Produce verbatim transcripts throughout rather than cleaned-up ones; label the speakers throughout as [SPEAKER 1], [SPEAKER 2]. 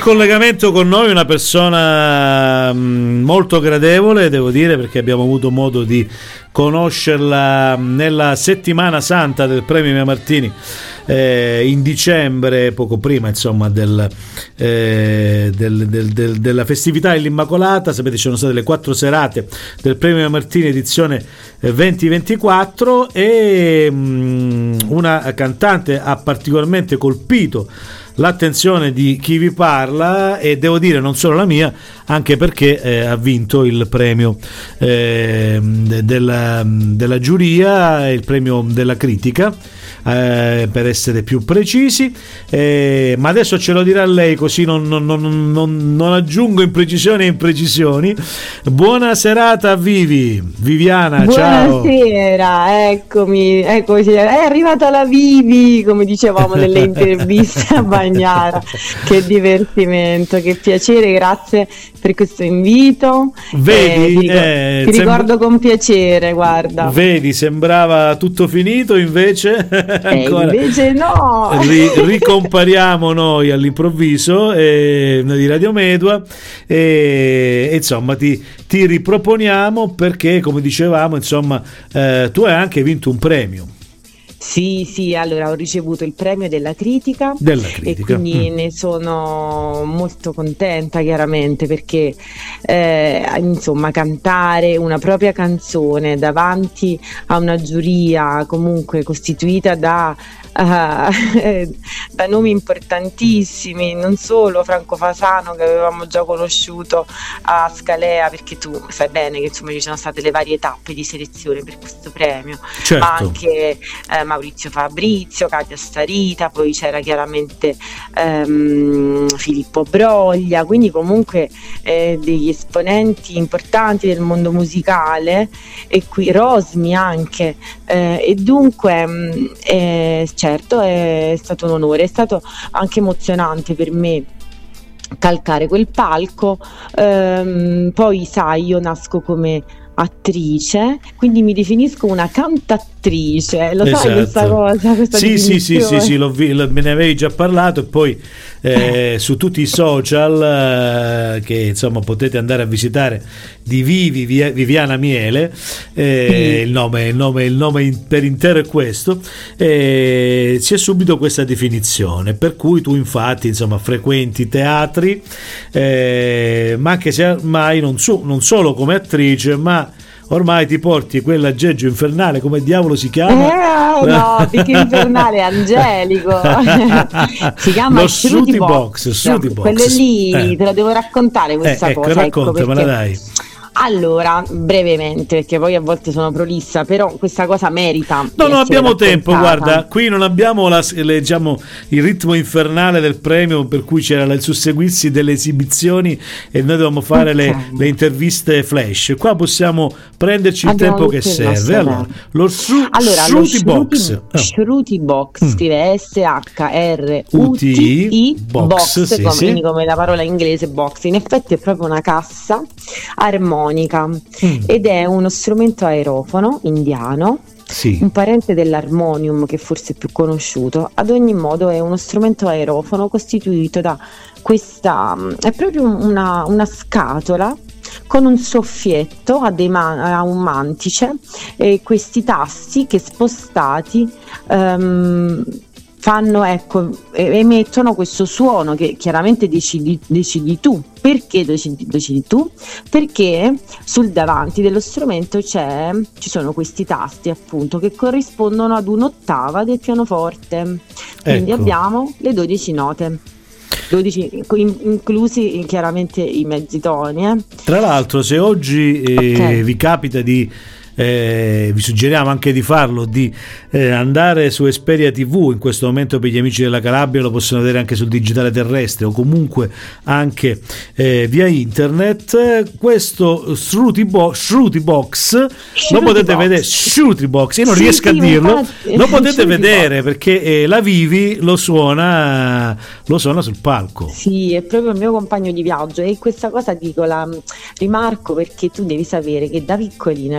[SPEAKER 1] collegamento con noi una persona mh, molto gradevole, devo dire, perché abbiamo avuto modo di conoscerla nella settimana santa del Premio Mia Martini, eh, in dicembre, poco prima insomma del, eh, del, del, del, della festività dell'Immacolata. Sapete, ci sono state le quattro serate del Premio Mia Martini edizione venti ventiquattro e mh, una cantante ha particolarmente colpito l'attenzione di chi vi parla, e devo dire non solo la mia, anche perché eh, ha vinto il premio eh, della, della giuria, il premio della critica, eh, per essere più precisi, eh, ma adesso ce lo dirà lei, così non, non, non, non, non aggiungo imprecisioni e imprecisioni. Buona serata a Vivi, Viviana. Ciao.
[SPEAKER 2] Buonasera, eccomi, eccoci, è arrivata la Vivi, come dicevamo nelle interviste a Bagnara. Che divertimento, che piacere, grazie per questo invito.
[SPEAKER 1] Vedi,
[SPEAKER 2] eh, ti, ricordo,
[SPEAKER 1] eh,
[SPEAKER 2] ti
[SPEAKER 1] sembra...
[SPEAKER 2] ricordo con piacere, guarda.
[SPEAKER 1] Vedi, sembrava tutto finito, invece ancora.
[SPEAKER 2] Eh, invece no.
[SPEAKER 1] Ri- ricompariamo noi all'improvviso, eh, noi di Radio Medua, e, e insomma ti, ti riproponiamo perché, come dicevamo, insomma, eh, tu hai anche vinto un premio.
[SPEAKER 2] Sì, sì, allora ho ricevuto il premio della critica,
[SPEAKER 1] della critica.
[SPEAKER 2] E quindi
[SPEAKER 1] mm.
[SPEAKER 2] ne sono molto contenta, chiaramente, perché eh, insomma cantare una propria canzone davanti a una giuria comunque costituita da Uh, da nomi importantissimi, non solo Franco Fasano, che avevamo già conosciuto a Scalea, perché tu sai bene che insomma ci sono state le varie tappe di selezione per questo premio,
[SPEAKER 1] certo.
[SPEAKER 2] Ma anche eh, Maurizio Fabrizio, Katia Starita, poi c'era chiaramente ehm, Filippo Broglia, quindi comunque eh, degli esponenti importanti del mondo musicale, e qui Rosmi anche, eh, e dunque mh, eh, certo è stato un onore, è stato anche emozionante per me calcare quel palco. Ehm, poi sai, io nasco come attrice, quindi mi definisco una cantatrice, lo
[SPEAKER 1] esatto.
[SPEAKER 2] sai questa cosa? Questa
[SPEAKER 1] sì, sì, sì, sì, sì, lo vi, lo, me ne avevi già parlato, e poi eh, su tutti i social eh, che insomma potete andare a visitare, di Vivi Via, Viviana Miele, eh, il nome, il nome, il nome in, per intero è questo, eh, c'è subito questa definizione, per cui tu infatti insomma frequenti teatri, eh, ma anche se ormai non, so, non solo come attrice, ma ormai ti porti quell'aggeggio infernale, come diavolo si chiama?
[SPEAKER 2] Eh, no, perché infernale, angelico. Si chiama
[SPEAKER 1] lo
[SPEAKER 2] Shruti
[SPEAKER 1] Box. Shruti Box.
[SPEAKER 2] Quelle lì eh. te la devo raccontare questa
[SPEAKER 1] eh, ecco,
[SPEAKER 2] cosa.
[SPEAKER 1] Raccontamela,
[SPEAKER 2] ecco,
[SPEAKER 1] dai.
[SPEAKER 2] Allora, brevemente, perché poi a volte sono prolissa, però questa cosa merita.
[SPEAKER 1] No, no, abbiamo tempo, guarda, qui non abbiamo la, leggiamo, il ritmo infernale del premio, per cui c'era il susseguirsi delle esibizioni e noi dovevamo fare okay. le, le interviste flash. Qua possiamo prenderci il abbiamo tempo che serve. Allora, lo Shruti
[SPEAKER 2] allora,
[SPEAKER 1] Box.
[SPEAKER 2] Shruti Box, oh. scrive S H R U T I
[SPEAKER 1] Box,
[SPEAKER 2] box
[SPEAKER 1] sì,
[SPEAKER 2] come,
[SPEAKER 1] sì.
[SPEAKER 2] come la parola inglese box. In effetti è proprio una cassa armonica. Mm. Ed è uno strumento aerofono indiano,
[SPEAKER 1] sì.
[SPEAKER 2] un parente dell'armonium che forse è più conosciuto. Ad ogni modo è uno strumento aerofono costituito da questa, è proprio una, una scatola con un soffietto, ha, dei man- ha un mantice, e questi tasti che spostati um, fanno, ecco, emettono questo suono che chiaramente decidi, decidi tu. Perché decidi, decidi tu? Perché sul davanti dello strumento c'è, ci sono questi tasti, appunto, che corrispondono ad un'ottava del pianoforte. Quindi
[SPEAKER 1] ecco.
[SPEAKER 2] abbiamo le dodici note. dodici, inclusi chiaramente i mezzi toni. Eh.
[SPEAKER 1] Tra l'altro, se oggi eh, okay. vi capita di Eh, vi suggeriamo anche di farlo, di eh, andare su Esperia tivù. In questo momento per gli amici della Calabria lo possono vedere anche sul digitale terrestre o comunque anche eh, via internet. Questo Shruti, Bo- Shruti Box Shruti lo potete box. vedere Shruti Box, io non sì, riesco sì, a dirlo, infatti, lo potete Shruti vedere box. Perché eh, la Vivi lo suona lo suona sul palco.
[SPEAKER 2] Sì, è proprio il mio compagno di viaggio, e questa cosa dico, la rimarco perché tu devi sapere che da piccolina io volevo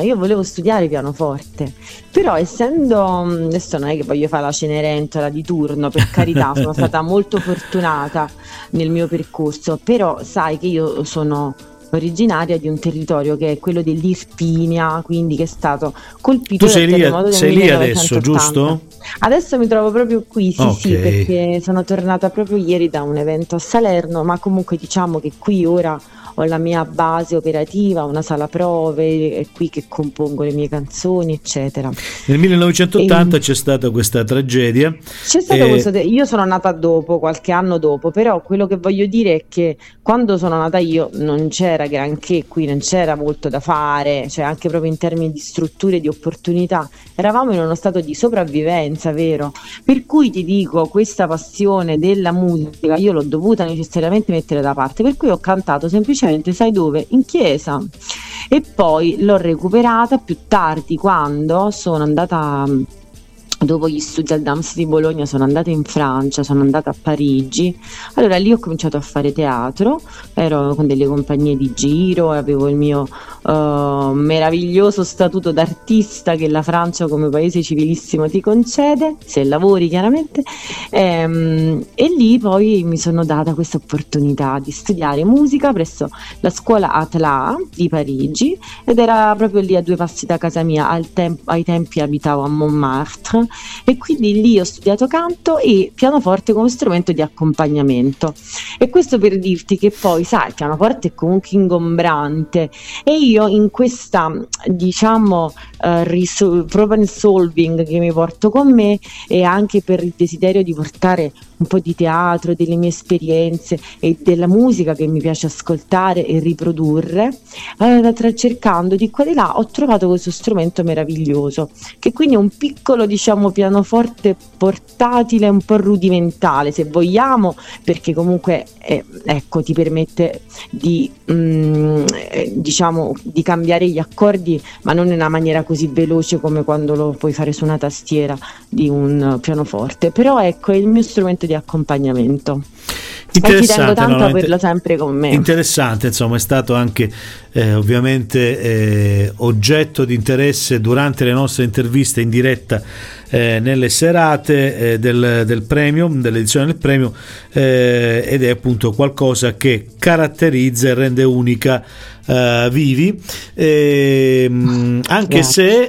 [SPEAKER 2] studiare pianoforte, però essendo, adesso non è che voglio fare la Cenerentola di turno, per carità, sono stata molto fortunata nel mio percorso, però sai che io sono originaria di un territorio che è quello dell'Irpinia, quindi che è stato colpito
[SPEAKER 1] tu sei
[SPEAKER 2] dal
[SPEAKER 1] lì,
[SPEAKER 2] terremoto del
[SPEAKER 1] sei lì adesso,
[SPEAKER 2] millenovecentottanta.
[SPEAKER 1] giusto?
[SPEAKER 2] Adesso mi trovo proprio qui, sì,
[SPEAKER 1] Ok.
[SPEAKER 2] sì, perché sono tornata proprio ieri da un evento a Salerno, ma comunque diciamo che qui ora ho la mia base operativa, una sala prove, è qui che compongo le mie canzoni, eccetera.
[SPEAKER 1] Nel millenovecentottanta
[SPEAKER 2] E
[SPEAKER 1] c'è stata questa tragedia.
[SPEAKER 2] c'è stato
[SPEAKER 1] e-
[SPEAKER 2] questo, te- io sono nata dopo, qualche anno dopo, però quello che voglio dire è che quando sono nata io non c'era granché qui, non c'era molto da fare, cioè anche proprio in termini di strutture, di opportunità, eravamo in uno stato di sopravvivenza, vero? Per cui ti dico, questa passione della musica io l'ho dovuta necessariamente mettere da parte, per cui ho cantato semplicemente, sai dove? In chiesa. E poi l'ho recuperata più tardi quando sono andata, dopo gli studi al Dams di Bologna, sono andata in Francia, sono andata a Parigi. Allora lì ho cominciato a fare teatro, ero con delle compagnie di giro, avevo il mio uh, meraviglioso statuto d'artista che la Francia come paese civilissimo ti concede, se lavori chiaramente. Ehm, e lì poi mi sono data questa opportunità di studiare musica presso la scuola Atla di Parigi, ed era proprio lì a due passi da casa mia. Al tem- ai tempi abitavo a Montmartre, e quindi lì ho studiato canto e pianoforte come strumento di accompagnamento. E questo per dirti che poi, sai, il pianoforte è comunque ingombrante, e io in questa, diciamo, uh, risol- problem solving che mi porto con me, e anche per il desiderio di portare un po' di teatro, delle mie esperienze e della musica che mi piace ascoltare e riprodurre, eh, tra- cercando di qua e di là ho trovato questo strumento meraviglioso, che quindi è un piccolo, diciamo, pianoforte portatile, un po' rudimentale se vogliamo, perché comunque eh, ecco, ti permette di mm, eh, diciamo di cambiare gli accordi, ma non in una maniera così veloce come quando lo puoi fare su una tastiera di un pianoforte. Però ecco, è il mio strumento di accompagnamento e ci tengo tanto
[SPEAKER 1] no?
[SPEAKER 2] a averlo sempre con me.
[SPEAKER 1] Interessante, insomma, è stato anche eh, ovviamente eh, oggetto di interesse durante le nostre interviste in diretta eh, nelle serate eh, del, del premio, dell'edizione del premio, eh, ed è appunto qualcosa che caratterizza e rende unica Uh, Vivi, eh, anche
[SPEAKER 2] Yeah.
[SPEAKER 1] se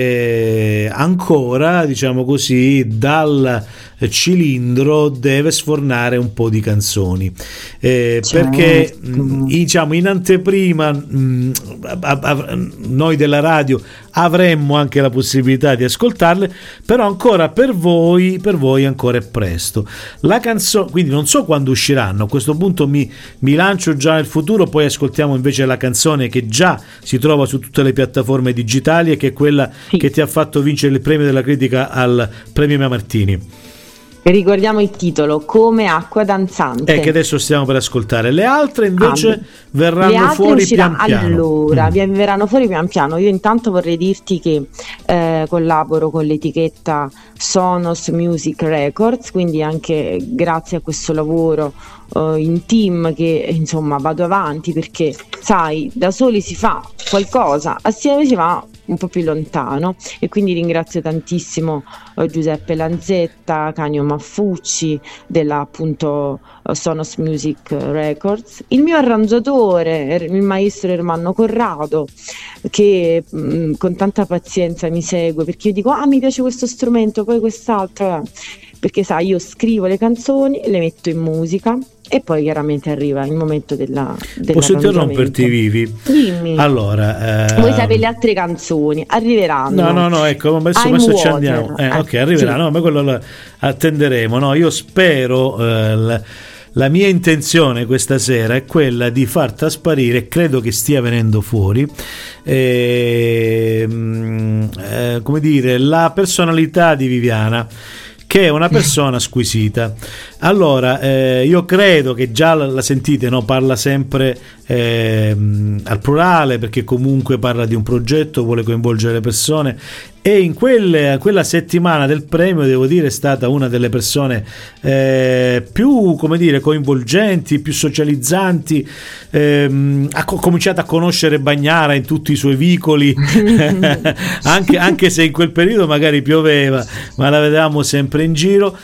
[SPEAKER 1] eh, ancora, diciamo così, dal cilindro deve sfornare un po' di canzoni, eh,
[SPEAKER 2] Certo.
[SPEAKER 1] perché mh, diciamo in anteprima mh, a, a, noi della radio avremmo anche la possibilità di ascoltarle, però ancora per voi per voi ancora è presto. La canzone, quindi non so quando usciranno, a questo punto mi, mi lancio già nel futuro, poi ascoltiamo invece la canzone che già si trova su tutte le piattaforme digitali e che è quella
[SPEAKER 2] Sì.
[SPEAKER 1] che ti ha fatto vincere il premio della critica al premio Mia Martini.
[SPEAKER 2] Ricordiamo il titolo, Come acqua danzante.
[SPEAKER 1] E che adesso stiamo per ascoltare. Le altre invece
[SPEAKER 2] Ah,
[SPEAKER 1] verranno
[SPEAKER 2] le altre
[SPEAKER 1] fuori
[SPEAKER 2] usciranno-
[SPEAKER 1] pian piano.
[SPEAKER 2] Allora,
[SPEAKER 1] Mm.
[SPEAKER 2] vi verranno fuori pian piano. Io intanto vorrei dirti che eh, collaboro con l'etichetta Sonos Music Records, quindi anche grazie a questo lavoro eh, in team che insomma vado avanti, perché sai, da soli si fa qualcosa, assieme si va un po' più lontano, e quindi ringrazio tantissimo eh, Giuseppe Lanzetta, Canio Maffucci della appunto eh, Sonos Music Records, il mio arrangiatore, er- il maestro Ermanno Corrado, che mh, con tanta pazienza mi segue, perché io dico ah mi piace questo strumento, poi quest'altro, eh. perché sai, io scrivo le canzoni, le metto in musica e poi chiaramente arriva il momento della,
[SPEAKER 1] Posso
[SPEAKER 2] dell'arrangiamento.
[SPEAKER 1] interromperti, Vivi?
[SPEAKER 2] Dimmi.
[SPEAKER 1] Allora, eh,
[SPEAKER 2] Vuoi sapere le altre canzoni? Arriveranno.
[SPEAKER 1] No, no, no, ecco, ma adesso,
[SPEAKER 2] I'm
[SPEAKER 1] adesso ci
[SPEAKER 2] Water.
[SPEAKER 1] andiamo. Eh,
[SPEAKER 2] Eh,
[SPEAKER 1] ok, arriverà,
[SPEAKER 2] sì.
[SPEAKER 1] no, ma quello lo attenderemo. No, io spero, eh, la, la mia intenzione questa sera è quella di far trasparire, credo che stia venendo fuori, eh, eh, come dire, la personalità di Viviana, che è una persona squisita. Allora, eh, io credo che già la, la sentite, no? Parla sempre eh, al plurale, perché comunque parla di un progetto, vuole coinvolgere le persone, e in quelle, quella settimana del premio, devo dire, è stata una delle persone eh, più, come dire, coinvolgenti, più socializzanti. Eh, ha co- cominciato a conoscere Bagnara in tutti i suoi vicoli, anche, anche se in quel periodo magari pioveva, ma la vedevamo sempre in giro.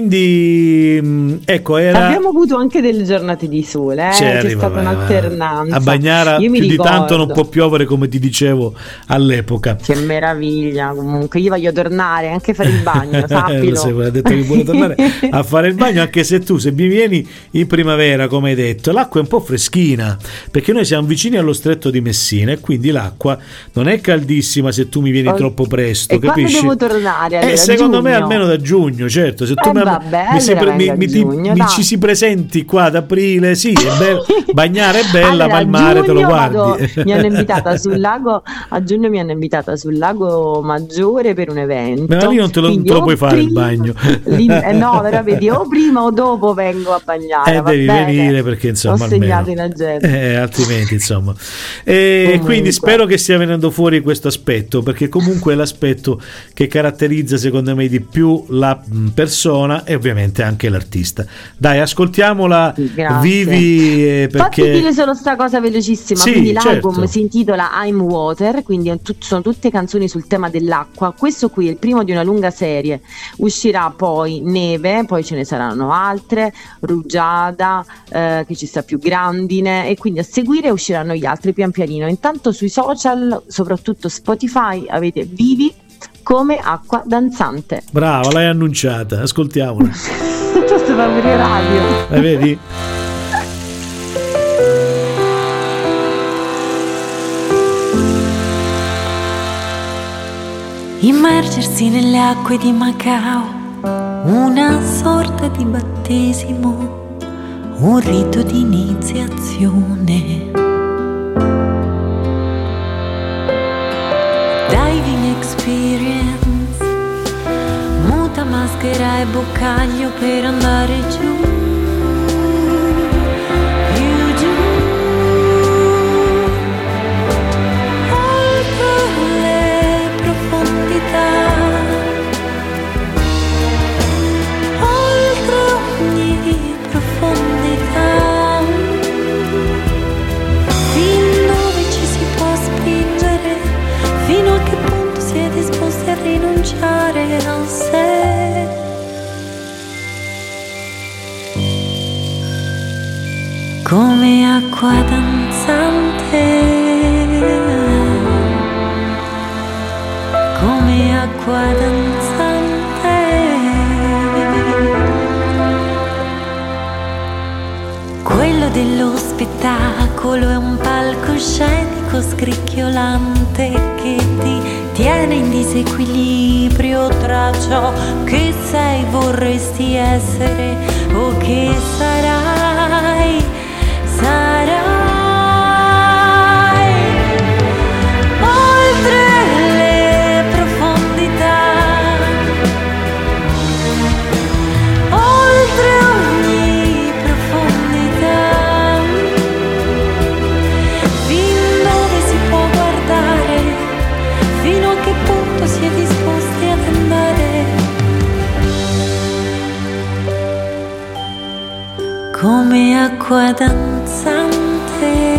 [SPEAKER 1] Quindi ecco, era...
[SPEAKER 2] abbiamo avuto anche delle giornate di sole, eh? C'è, c'è stata un'alternanza.
[SPEAKER 1] A Bagnara
[SPEAKER 2] Io
[SPEAKER 1] più
[SPEAKER 2] mi
[SPEAKER 1] di
[SPEAKER 2] ricordo.
[SPEAKER 1] tanto non può piovere, come ti dicevo all'epoca.
[SPEAKER 2] Che meraviglia, comunque io voglio tornare anche a fare il bagno, sappilo.
[SPEAKER 1] Se ha detto che vuole tornare a fare il bagno, anche se tu, se mi vieni in primavera, come hai detto, l'acqua è un po' freschina, perché noi siamo vicini allo stretto di Messina e quindi l'acqua non è caldissima se tu mi vieni oh, troppo presto,
[SPEAKER 2] e
[SPEAKER 1] capisci?
[SPEAKER 2] Quando devo tornare? Allora,
[SPEAKER 1] eh, secondo
[SPEAKER 2] giugno.
[SPEAKER 1] me almeno da giugno, certo. Se tu
[SPEAKER 2] eh
[SPEAKER 1] mi,
[SPEAKER 2] vabbè,
[SPEAKER 1] mi, si,
[SPEAKER 2] allora
[SPEAKER 1] mi, mi,
[SPEAKER 2] giugno,
[SPEAKER 1] mi ci si presenti qua ad aprile, sì, è bello, bagnare è bella, allora, ma il mare te lo guardi.
[SPEAKER 2] Vado, mi hanno invitata sul lago, a giugno mi hanno invitata sul lago Maggiore per un evento.
[SPEAKER 1] Ma lì non te lo, te lo puoi fare prima, il bagno.
[SPEAKER 2] Eh, no, però vedi, o prima o dopo vengo a bagnare.
[SPEAKER 1] Eh, devi bene. venire, perché insomma
[SPEAKER 2] ho segnato
[SPEAKER 1] almeno,
[SPEAKER 2] in agenda.
[SPEAKER 1] Eh, altrimenti insomma. E quindi spero che stia venendo fuori questo aspetto, perché comunque è l'aspetto che caratterizza secondo me di più la persona e ovviamente anche l'artista. Dai, ascoltiamola.
[SPEAKER 2] Grazie.
[SPEAKER 1] Vivi, eh, perché...
[SPEAKER 2] Fatti dire solo sta cosa velocissima.
[SPEAKER 1] Sì,
[SPEAKER 2] quindi l'album
[SPEAKER 1] certo.
[SPEAKER 2] si intitola I'm Water, quindi sono tutte canzoni sul tema dell'acqua. Questo qui è il primo di una lunga serie. Uscirà poi Neve, poi ce ne saranno altre, Rugiada, eh, che ci sta più Grandine, e quindi a seguire usciranno gli altri pian pianino. Intanto sui social, soprattutto Spotify, avete Vivi come acqua danzante.
[SPEAKER 1] Brava, l'hai annunciata, ascoltiamola.
[SPEAKER 2] Questo fa pure radio.
[SPEAKER 1] La vedi?
[SPEAKER 3] Immergersi nelle acque di Macao, una sorta di battesimo, un rito di iniziazione. Diving experience, muta maschera e boccaglio per andare giù, più giù, oltre le profondità, oltre ogni profondità, fin dove ci si può spingere, fino a che punto si è disposti a rinunciare a sé. Come acqua danzante, come acqua danzante, quello dello spettacolo è un palcoscenico scricchiolante che ti tiene in disequilibrio tra ciò che sei, vorresti essere o che sarai, sarai. Oltre le profondità, oltre ogni profondità, fin dove si può guardare, fino a che punto si è disposti ad andare. Come acqua danzante,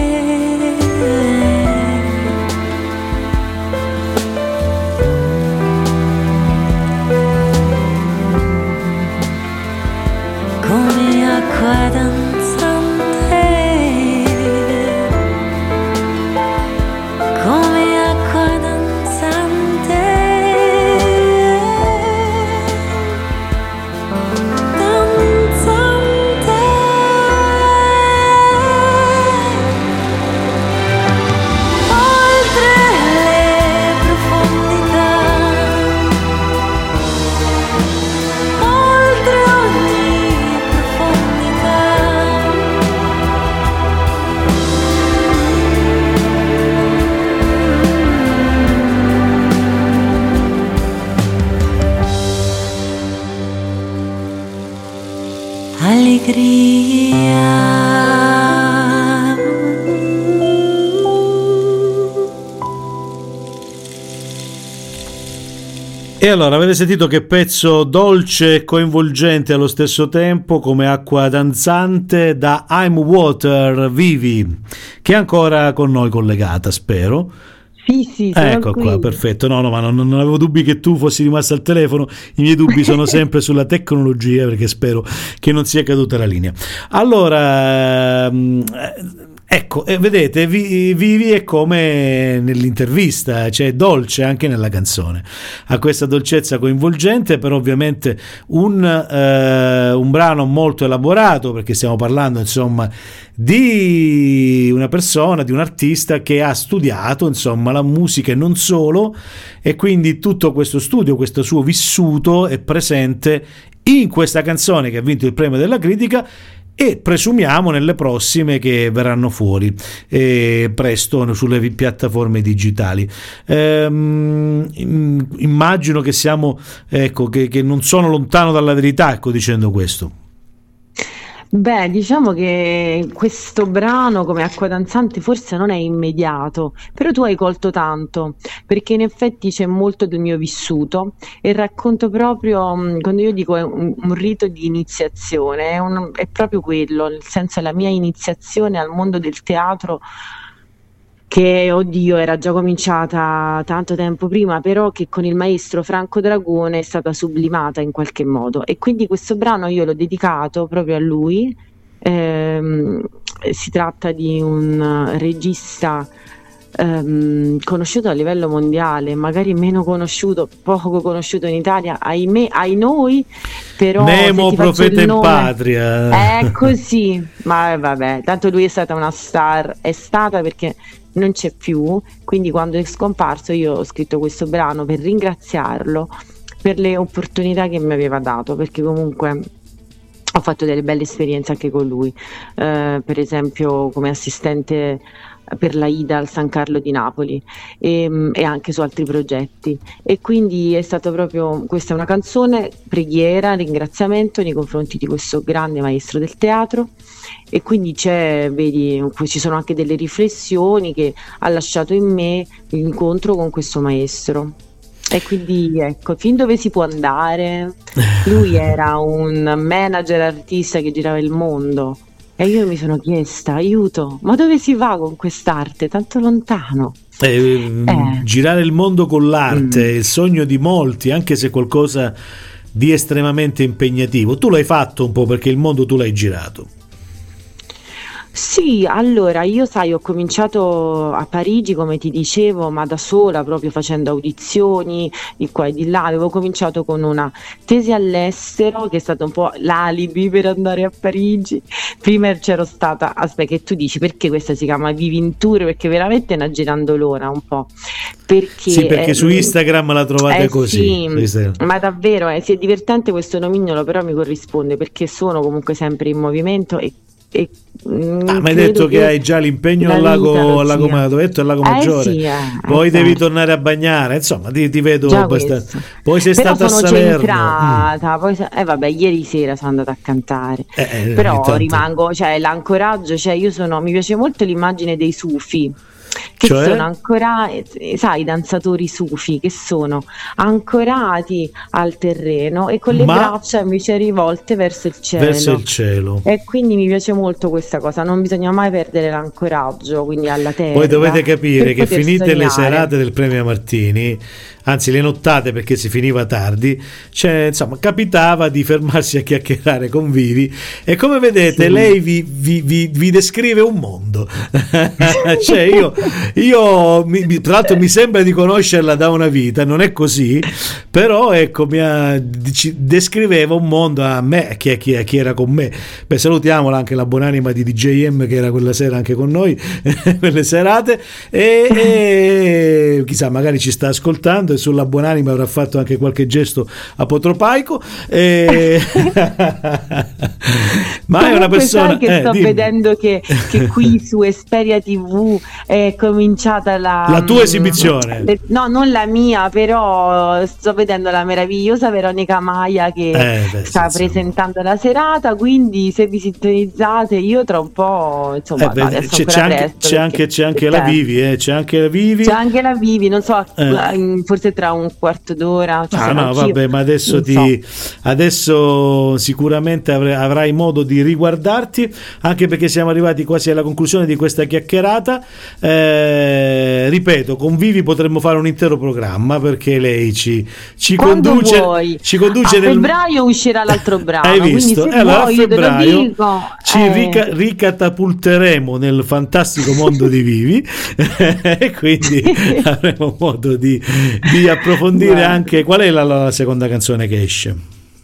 [SPEAKER 3] come acqua danzante, come acqua danzante, danzante. allegria.
[SPEAKER 1] E allora, avete sentito che pezzo dolce e coinvolgente allo stesso tempo, come acqua danzante, da I'm Water, Vivi, che è ancora con noi collegata, spero.
[SPEAKER 2] Sì, sì, sono
[SPEAKER 1] Ecco
[SPEAKER 2] qui.
[SPEAKER 1] qua, perfetto. No, no, ma non, non avevo dubbi che tu fossi rimasto al telefono. I miei dubbi sono sempre sulla tecnologia, perché spero che non sia caduta la linea. Allora, ehm, ecco, eh, vedete, vi- Vivi è come nell'intervista, cioè dolce anche nella canzone. Ha questa dolcezza coinvolgente, però ovviamente un, eh, un brano molto elaborato, perché stiamo parlando, insomma, di una persona, di un artista che ha studiato, insomma, la musica e non solo, e quindi tutto questo studio, questo suo vissuto è presente in questa canzone che ha vinto il premio della critica, e presumiamo nelle prossime che verranno fuori eh, presto sulle piattaforme digitali. Ehm, immagino che siamo, ecco, che, che non sono lontano dalla verità, ecco, dicendo questo.
[SPEAKER 2] Beh, diciamo che questo brano come acqua danzante forse non è immediato, però tu hai colto tanto, perché in effetti c'è molto del mio vissuto e racconto proprio, mh, quando io dico è un, un rito di iniziazione, è, un- è proprio quello, nel senso è la mia iniziazione al mondo del teatro che, oddio, era già cominciata tanto tempo prima, però che con il maestro Franco Dragone è stata sublimata in qualche modo. E quindi questo brano io l'ho dedicato proprio a lui. Ehm, si tratta di un regista ehm, conosciuto a livello mondiale, magari meno conosciuto, poco conosciuto in Italia, ahimè, ai noi, però se
[SPEAKER 1] Nemo,
[SPEAKER 2] ti faccio
[SPEAKER 1] profeta
[SPEAKER 2] il
[SPEAKER 1] in
[SPEAKER 2] nome,
[SPEAKER 1] patria.
[SPEAKER 2] è così, ma vabbè, tanto lui è stata una star, è stata perché non c'è più, quindi quando è scomparso io ho scritto questo brano per ringraziarlo per le opportunità che mi aveva dato, perché comunque ho fatto delle belle esperienze anche con lui, eh, per esempio come assistente per la Ida al San Carlo di Napoli e, e anche su altri progetti, e quindi è stato proprio, questa è una canzone preghiera, ringraziamento nei confronti di questo grande maestro del teatro, e quindi c'è, vedi, ci sono anche delle riflessioni che ha lasciato in me l'incontro con questo maestro. E quindi ecco, fin dove si può andare? Lui era un manager artista che girava il mondo e io mi sono chiesta, aiuto, ma dove si va con quest'arte? Tanto lontano.
[SPEAKER 1] Eh,
[SPEAKER 2] Eh.
[SPEAKER 1] Girare il mondo con l'arte
[SPEAKER 2] Mm.
[SPEAKER 1] è il sogno di molti, anche se qualcosa di estremamente impegnativo. Tu l'hai fatto un po' perché il mondo tu l'hai girato.
[SPEAKER 2] Sì, allora io sai, ho cominciato a Parigi come ti dicevo, ma da sola, proprio facendo audizioni di qua e di là. Avevo cominciato con una tesi all'estero che è stata un po' l'alibi per andare a Parigi. Prima c'ero stata, aspetta, che tu dici perché questa si chiama Vivi in Tour? Perché veramente è una girandolona un po'. Perché,
[SPEAKER 1] Sì, perché
[SPEAKER 2] eh,
[SPEAKER 1] su Instagram la trovate
[SPEAKER 2] eh
[SPEAKER 1] così.
[SPEAKER 2] sì,
[SPEAKER 1] su Instagram.
[SPEAKER 2] ma davvero eh, sì, è divertente questo nomignolo, però mi corrisponde perché sono comunque sempre in movimento e, e mm,
[SPEAKER 1] Ah, ma hai
[SPEAKER 2] credo
[SPEAKER 1] detto che hai già l'impegno
[SPEAKER 2] la
[SPEAKER 1] al
[SPEAKER 2] vita
[SPEAKER 1] lago,
[SPEAKER 2] lo
[SPEAKER 1] al lago,
[SPEAKER 2] sia.
[SPEAKER 1] Ma- dove hai detto al lago
[SPEAKER 2] Eh
[SPEAKER 1] Maggiore,
[SPEAKER 2] sì, eh,
[SPEAKER 1] poi
[SPEAKER 2] eh,
[SPEAKER 1] devi
[SPEAKER 2] certo.
[SPEAKER 1] tornare a bagnare, insomma ti, ti vedo
[SPEAKER 2] Già
[SPEAKER 1] abbastanza.
[SPEAKER 2] questo.
[SPEAKER 1] Poi sei
[SPEAKER 2] Però
[SPEAKER 1] stata a
[SPEAKER 2] sono
[SPEAKER 1] Salerno. Mm.
[SPEAKER 2] centrata, poi se- eh vabbè, ieri sera sono andata a cantare.
[SPEAKER 1] Eh, eh, ogni
[SPEAKER 2] Però
[SPEAKER 1] tanto.
[SPEAKER 2] rimango, cioè l'ancoraggio, cioè io sono, mi piace molto l'immagine dei sufi, che
[SPEAKER 1] Cioè?
[SPEAKER 2] sono ancorati, sai, i danzatori sufi che sono ancorati al terreno e con le
[SPEAKER 1] Ma-
[SPEAKER 2] braccia invece rivolte verso il cielo.
[SPEAKER 1] Verso il cielo.
[SPEAKER 2] E quindi mi piace molto questa cosa, non bisogna mai perdere l'ancoraggio, quindi alla terra.
[SPEAKER 1] Poi dovete capire
[SPEAKER 2] per
[SPEAKER 1] che
[SPEAKER 2] poter
[SPEAKER 1] finite le
[SPEAKER 2] sognare.
[SPEAKER 1] serate del premio Martini, anzi le nottate perché si finiva tardi, cioè, insomma, capitava di fermarsi a chiacchierare con Vivi e come vedete
[SPEAKER 2] Sì.
[SPEAKER 1] lei vi, vi- vi- vi descrive un mondo. Cioè io, io mi- mi- tra l'altro mi sembra di conoscerla da una vita, non è così, però ecco mi ha- ci descriveva un mondo a me, chi, è- chi, è- chi era con me. Beh, salutiamola anche la buonanima di D J M che era quella sera anche con noi per le serate e, e chissà magari ci sta ascoltando e sulla buonanima avrà fatto anche qualche gesto apotropaico e... ma è una
[SPEAKER 2] Comunque
[SPEAKER 1] persona
[SPEAKER 2] sai che
[SPEAKER 1] eh,
[SPEAKER 2] sto
[SPEAKER 1] dimmi.
[SPEAKER 2] vedendo che, che qui su Esperia tivù eh, cominciata la
[SPEAKER 1] la tua esibizione.
[SPEAKER 2] Le, no, non la mia, però sto vedendo la meravigliosa Veronica Maia che
[SPEAKER 1] eh, beh,
[SPEAKER 2] sta
[SPEAKER 1] sì,
[SPEAKER 2] presentando sì. la serata, quindi se vi sintonizzate io tra un po', insomma,
[SPEAKER 1] eh, beh,
[SPEAKER 2] no, adesso
[SPEAKER 1] c'è, c'è, anche, c'è, anche, c'è anche la Vivi, eh, c'è anche la Vivi.
[SPEAKER 2] C'è anche la Vivi, non so,
[SPEAKER 1] eh.
[SPEAKER 2] forse tra un quarto d'ora. Cioè,
[SPEAKER 1] ah no, vabbè, ma adesso ti so. adesso sicuramente avrai, avrai modo di riguardarti, anche perché siamo arrivati quasi alla conclusione di questa chiacchierata. Eh, ripeto, con Vivi potremmo fare un intero programma, perché lei ci, ci conduce
[SPEAKER 2] vuoi.
[SPEAKER 1] ci conduce
[SPEAKER 2] a
[SPEAKER 1] nel...
[SPEAKER 2] febbraio uscirà l'altro brano.
[SPEAKER 1] Hai visto?
[SPEAKER 2] Quindi se
[SPEAKER 1] allora
[SPEAKER 2] vuoi,
[SPEAKER 1] a febbraio
[SPEAKER 2] dico,
[SPEAKER 1] ci
[SPEAKER 2] eh...
[SPEAKER 1] rica- ricatapulteremo nel fantastico mondo di Vivi e quindi avremo modo di, di approfondire Beh. anche qual è la, la seconda canzone che esce.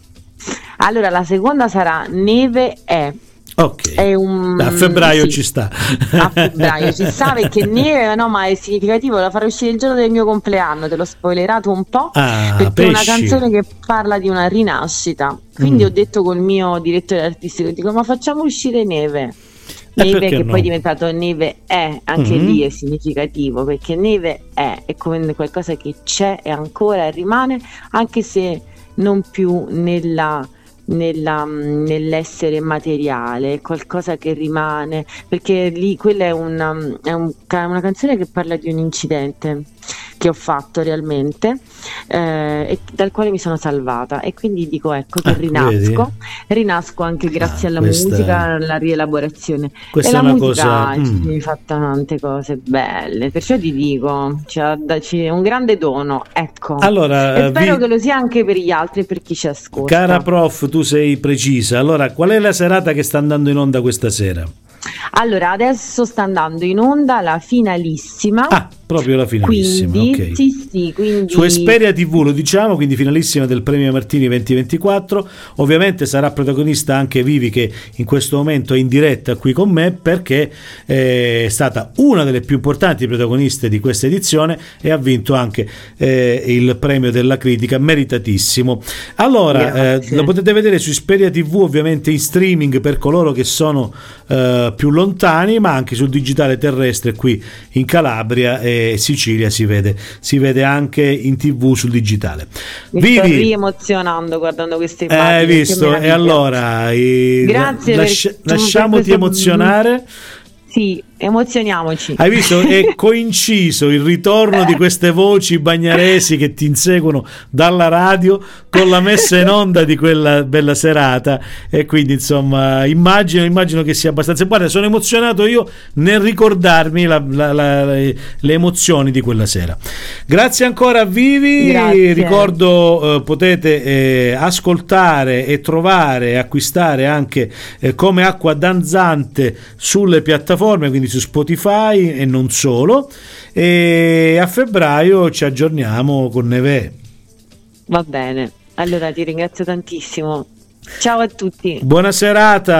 [SPEAKER 2] Allora la seconda sarà Neve è.
[SPEAKER 1] Ok,
[SPEAKER 2] è un...
[SPEAKER 1] a febbraio
[SPEAKER 2] sì.
[SPEAKER 1] ci sta.
[SPEAKER 2] A febbraio ci sta, perché neve, no, ma è significativo, la farò uscire il giorno del mio compleanno, te l'ho spoilerato un po',
[SPEAKER 1] ah,
[SPEAKER 2] perché
[SPEAKER 1] pesci.
[SPEAKER 2] è una canzone che parla di una rinascita. Quindi mm. ho detto col mio direttore artistico, dico, ma facciamo uscire Neve. Neve che no? poi è diventato Neve è, anche mm-hmm. lì è significativo, perché Neve è, è come qualcosa che c'è e ancora rimane, anche se non più nella... Nella, nell'essere materiale, qualcosa che rimane, perché lì quella è una, è un, una canzone che parla di un incidente che ho fatto realmente, eh, e dal quale mi sono salvata, e quindi dico ecco che ah, rinasco vedi? rinasco anche grazie ah, alla questa... musica, alla rielaborazione,
[SPEAKER 1] questa
[SPEAKER 2] e la
[SPEAKER 1] è una
[SPEAKER 2] musica
[SPEAKER 1] cosa...
[SPEAKER 2] ci mm. fa tante cose belle, perciò ti dico c'è, c'è un grande dono, ecco,
[SPEAKER 1] allora,
[SPEAKER 2] e spero
[SPEAKER 1] vi...
[SPEAKER 2] che lo sia anche per gli altri e per chi ci ascolta.
[SPEAKER 1] Cara prof, tu sei precisa. Allora, qual è la serata che sta andando in onda questa sera?
[SPEAKER 2] Allora, adesso sta andando in onda la finalissima.
[SPEAKER 1] Ah, proprio la finalissima.
[SPEAKER 2] Quindi,
[SPEAKER 1] okay.
[SPEAKER 2] sì, sì, quindi...
[SPEAKER 1] Su Esperia tivù, lo diciamo, quindi finalissima del Premio Martini venti ventiquattro. Ovviamente sarà protagonista anche Vivi, che in questo momento è in diretta qui con me, perché è stata una delle più importanti protagoniste di questa edizione e ha vinto anche eh, il premio della critica, meritatissimo. Allora, eh, lo potete vedere su Esperia tivù, ovviamente in streaming per coloro che sono eh, più lontani, ma anche sul digitale terrestre qui in Calabria e Sicilia si vede, si vede anche in tv sul digitale.
[SPEAKER 2] Mi
[SPEAKER 1] Vivi,
[SPEAKER 2] sto riemozionando guardando queste immagini.
[SPEAKER 1] Hai visto? E allora i,
[SPEAKER 2] grazie
[SPEAKER 1] lascia,
[SPEAKER 2] per,
[SPEAKER 1] lasciamoti
[SPEAKER 2] per
[SPEAKER 1] emozionare.
[SPEAKER 2] Sì, emozioniamoci.
[SPEAKER 1] Hai visto? È coinciso il ritorno di queste voci bagnaresi che ti inseguono dalla radio con la messa in onda di quella bella serata, e quindi insomma immagino, immagino che sia abbastanza... Guarda, sono emozionato io nel ricordarmi la, la, la, le emozioni di quella sera. Grazie ancora a Vivi.
[SPEAKER 2] Grazie.
[SPEAKER 1] Ricordo eh, potete eh, ascoltare e trovare e acquistare anche eh, Come acqua danzante sulle piattaforme, quindi su Spotify e non solo, e a febbraio ci aggiorniamo con Neve.
[SPEAKER 2] Va bene, allora ti ringrazio tantissimo, ciao a tutti,
[SPEAKER 1] buona serata.